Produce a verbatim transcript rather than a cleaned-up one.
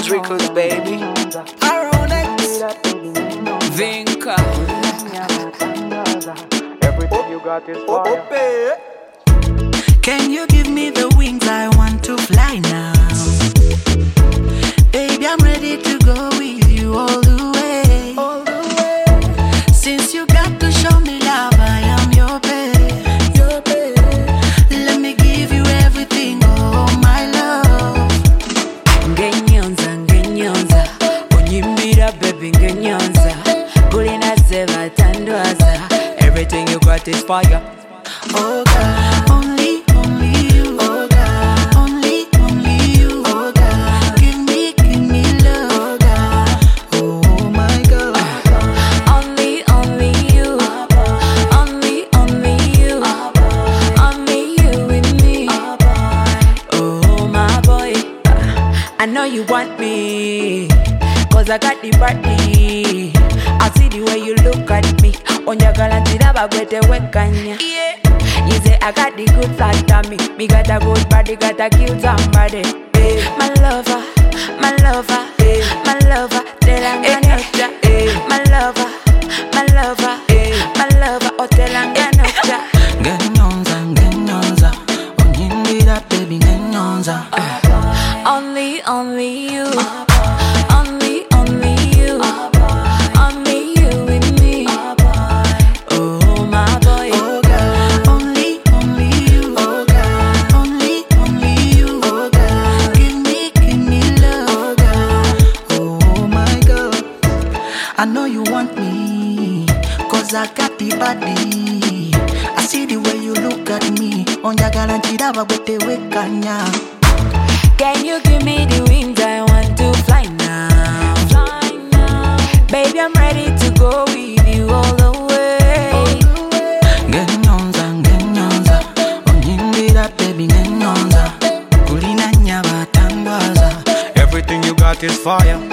Use records, baby. Aronex. Vinca. Everything you got is fire. Can you give me the wings? I want to fly now. Baby, I'm ready to go with you all the way. All the way. Since you got to show me love, I am your babe. Your babe. Let me give you everything, oh my love. Ngenyonza, ngenyonza, onyimbira baby ngenyonza. Kulina seva tandwaza. Everything you got is fire. Oh God, only, only you. Oh God, only, only you. Oh God, give me, give me love. Oh God, oh my God. Only, only you. Only, only you. Only you with me. Oh my boy, I know you want me, cause I got the body. I see the way you look at me. Onjagala ntira bagwete wekanya. You say I got the good side of me. Me got a good body, got a cute somebody. Hey, my lover, my lover, hey, my lover, telanganocha. Hey, my lover, my lover, hey, my lover, oh telanganocha. Ngenyonza, ngenyonza, onyimbira baby ngenyonza. Only, only you. Only, only you. Only you with me. Oh my boy. Oh God, only, only you. Oh God, only, only you. Oh God, give me, give me love. Oh God, oh my God. I know you want me, cause I got the body. I see the way you look at me. Onjagala ntira bagwete wekanya. Can you give me the wings? I want to fly now. Fly now. Baby, I'm ready to go with you all the way. Ngenyonza, ngenyonza, onyimbira baby ngenyonza. Kulina nyaba tandwaza. Everything you got is fire.